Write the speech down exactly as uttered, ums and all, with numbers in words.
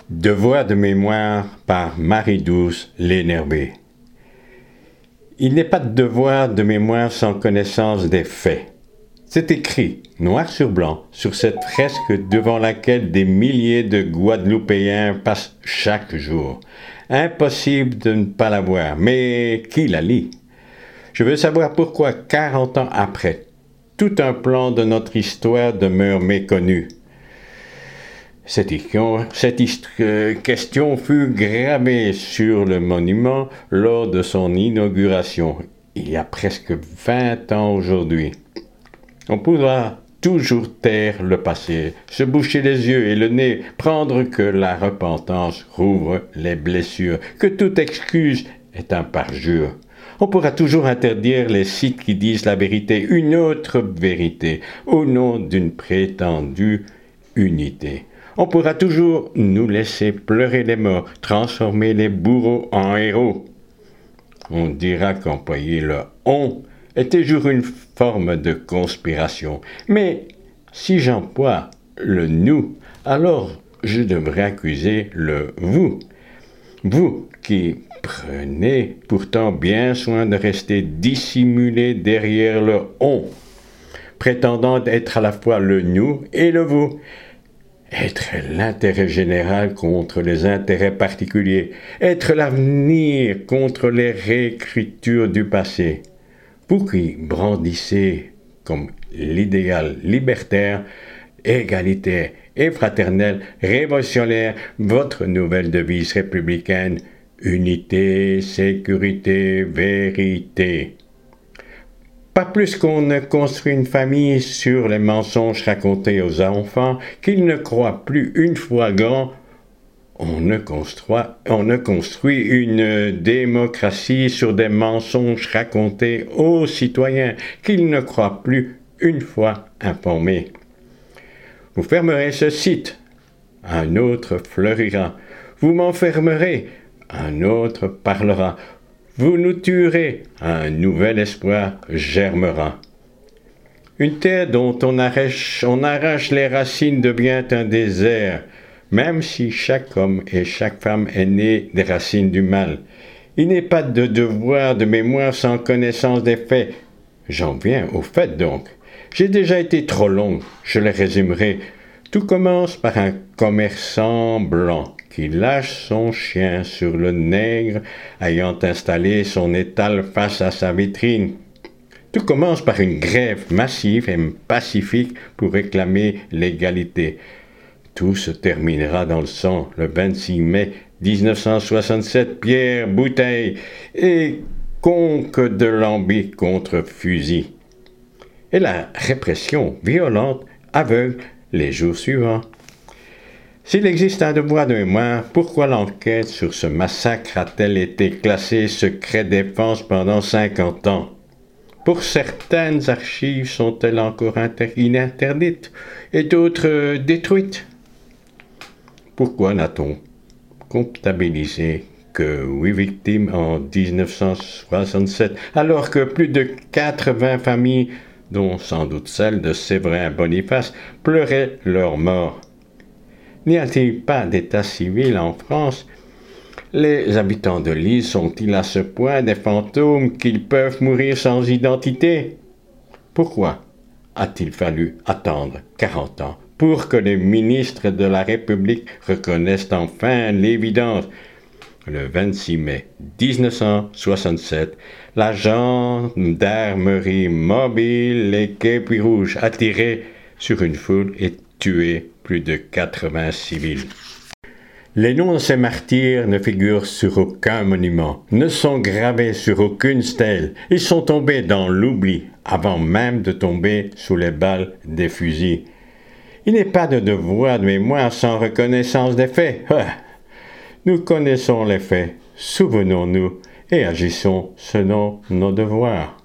Devoir de mémoire par Marie-Douce Lénerbé. Il n'est pas de devoir de mémoire sans connaissance des faits. C'est écrit, noir sur blanc, sur cette fresque devant laquelle des milliers de Guadeloupéens passent chaque jour. Impossible de ne pas la voir, mais qui la lit? Je veux savoir pourquoi, quarante ans après, tout un plan de notre histoire demeure méconnu. Cette, cette euh, question fut gravée sur le monument lors de son inauguration, il y a presque vingt ans aujourd'hui. On pourra toujours taire le passé, se boucher les yeux et le nez, prendre que la repentance rouvre les blessures, que toute excuse est un parjure. On pourra toujours interdire les sites qui disent la vérité, une autre vérité, au nom d'une prétendue unité. On pourra toujours nous laisser pleurer les morts, transformer les bourreaux en héros. On dira qu'employer le « on » est toujours une forme de conspiration. Mais si j'emploie le « nous », alors je devrais accuser le « vous ». Vous qui prenez pourtant bien soin de rester dissimulé derrière le « on », prétendant être à la fois le « nous » et le « vous ». Être l'intérêt général contre les intérêts particuliers, être l'avenir contre les réécritures du passé. Vous qui brandissez comme l'idéal libertaire, égalitaire et fraternel, révolutionnaire, votre nouvelle devise républicaine, unité, sécurité, vérité. Pas plus qu'on ne construit une famille sur les mensonges racontés aux enfants, qu'ils ne croient plus une fois grands, on ne construit, on ne construit une démocratie sur des mensonges racontés aux citoyens, qu'ils ne croient plus une fois informés. Vous fermerez ce site, un autre fleurira. Vous m'enfermerez, un autre parlera. Vous nous tuerez, un nouvel espoir germera. Une terre dont on arrache, on arrache les racines devient un désert, même si chaque homme et chaque femme est né des racines du mal. Il n'est pas de devoir de mémoire sans connaissance des faits. J'en viens aux faits donc. J'ai déjà été trop long, je les résumerai. Tout commence par un commerçant blanc qui lâche son chien sur le nègre ayant installé son étal face à sa vitrine. Tout commence par une grève massive et pacifique pour réclamer l'égalité. Tout se terminera dans le sang le vingt-six mai mille neuf cent soixante-sept, Pierre Bouteille et conque de Lambie contre fusil. Et la répression violente, aveugle, les jours suivants. S'il existe un devoir de mémoire, pourquoi l'enquête sur ce massacre a-t-elle été classée secret défense pendant cinquante ans? Pour certaines archives sont-elles encore inter- ininterdites et d'autres euh, détruites? Pourquoi n'a-t-on comptabilisé que huit victimes en dix-neuf cent soixante-sept, alors que plus de quatre-vingts familles, dont sans doute celle de Séverin Boniface, pleuraient leur mort? N'y a-t-il pas d'état civil en France? Les habitants de l'île sont-ils à ce point des fantômes qu'ils peuvent mourir sans identité? Pourquoi a-t-il fallu attendre quarante ans pour que les ministres de la République reconnaissent enfin l'évidence? Le vingt-six mai mille neuf cent soixante-sept, la gendarmerie mobile, les képis rouges a tiré sur une foule et tué plus de quatre-vingts civils. Les noms de ces martyrs ne figurent sur aucun monument, ne sont gravés sur aucune stèle. Ils sont tombés dans l'oubli avant même de tomber sous les balles des fusils. Il n'est pas de devoir de mémoire sans reconnaissance des faits. Ah, nous connaissons les faits, souvenons-nous et agissons selon nos devoirs.